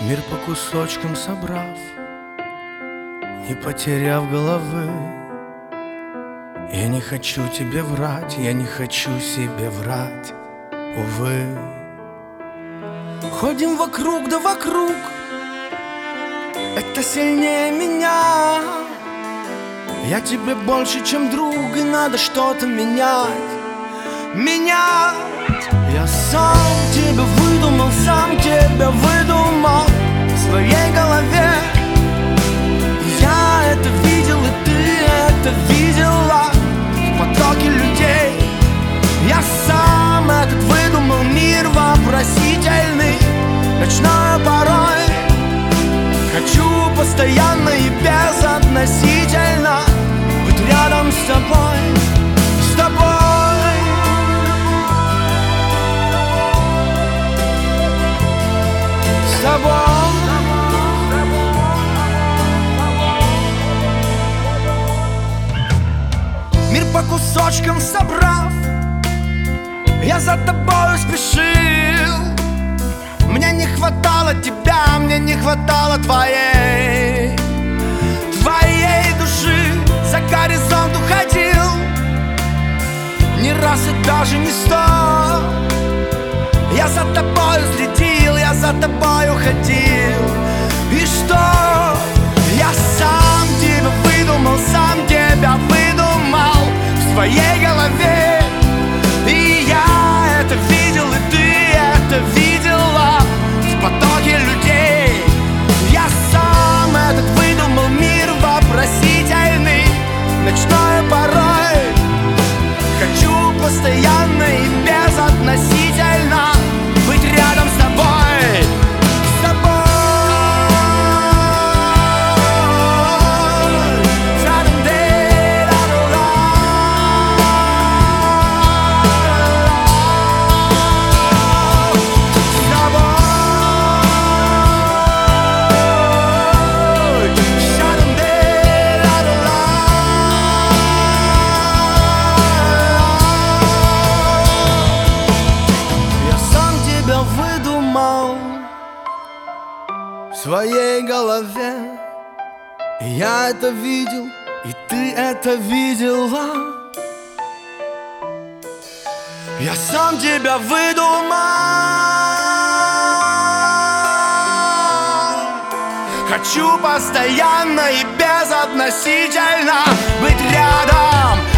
Мир по кусочкам собрав, не потеряв головы. Я не хочу тебе врать, я не хочу себе врать, увы. Ходим вокруг да вокруг, это сильнее меня. Я тебе больше, чем друг, и надо что-то менять. Менять. Я сам тебя выдумал, сам тебя выдумал в своей голове. Я это видел, и ты это видела в потоке людей. Я сам этот выдумал мир вопросительный, ночной порой. Хочу постоянно и безотносительно быть рядом с тобой, с тобой. С тобой. Мир по кусочкам собрав, я за тобою спешил. Мне не хватало тебя, мне не хватало твоей души. За горизонт уходил не раз и даже не сто. Я за тобою следил, я за тобою ходил. И что? Я сам тебя выдумал, сам тебя выдумал в своей голове. И я это видел, и ты это видела в потоке людей. Я сам этот выдумал мир вопросительный, ночной порой. Хочу постоянно и безотносительно быть рядом с тобой, с тобой. В своей голове. И я это видел, и ты это видела. Я сам тебя выдумал. Хочу постоянно и безотносительно быть рядом